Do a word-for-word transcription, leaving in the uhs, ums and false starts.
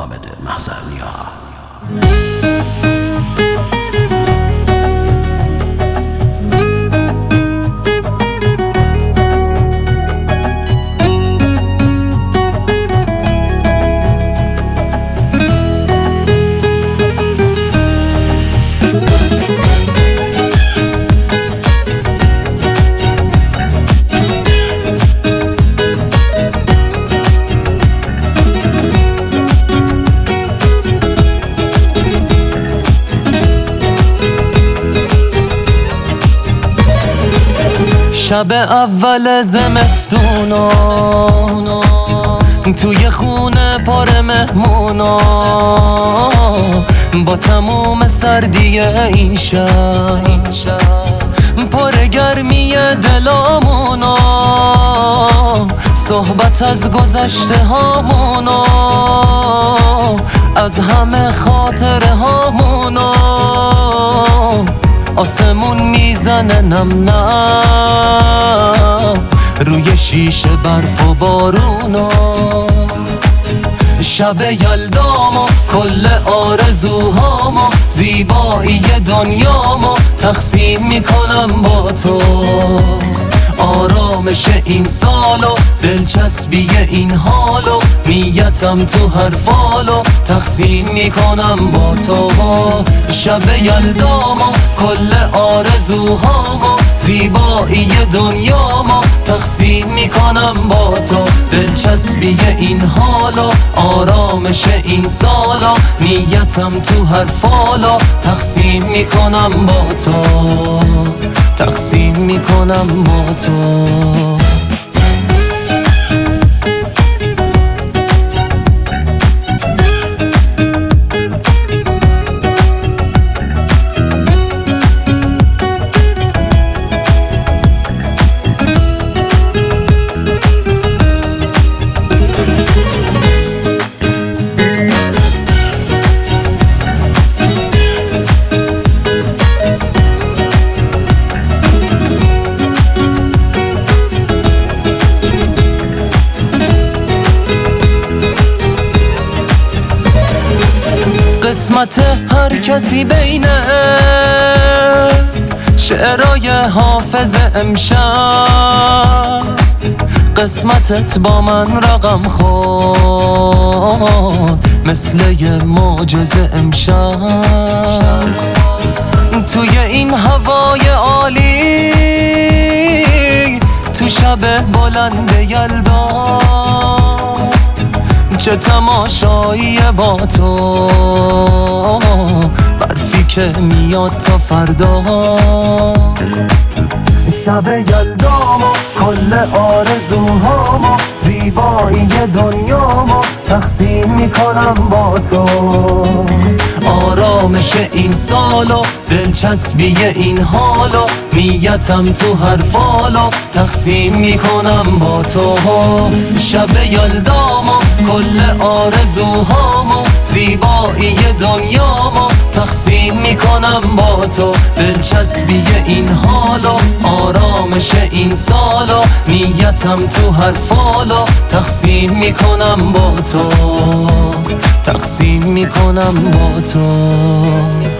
حامد محضرنیا. شب اول زمستونا توی خونه پر مهمونا، با تموم سردی این شب پر گرمی دلامونا، صحبت از گذشته هامونا، از همه خاطره هامونا، آسمون میزنه نم نم روی شیشه برف و بارونا. شب یلدامو کل آرزوهامو، زیبایی دنیامو تقسیم میکنم با تو، آرامش این سالو، دلچسبی این حالو، نیتم تو هر فالو تقسیم میکنم با تو. شب یلدامو کل آرزوهامو، زیبایی دنیامو تقسیم میکنم با تو، دلچسبی این حالو، آرامش این سالو، نیتم تو هر فالو تقسیم میکنم با تو، تقسیم میکنم با تو. قسمت هر کسی بینه شعرهای حافظ امشب، قسمتت با من رقم خورد مثل یه معجزه امشب. توی این هوای عالی، تو شب بلند یلدا، چه تماشایی با تو، برفی که میاد تا فردا. شب یلدامو کل آرزوهامو، زیبایی دنیامو تقسیم میکنم با تو، آرامش این سالو، دلچسبی این حالو، نیتم تو هر فالو تقسیم میکنم با تو. شب یلدامو کل آرزوهامو، زیبایی دنیامو تقسیم میکنم با تو، دلچسبی این حالو، آرامش این سالو، نیتم تو هر فالو تقسیم میکنم با تو، تقسیم میکنم با تو.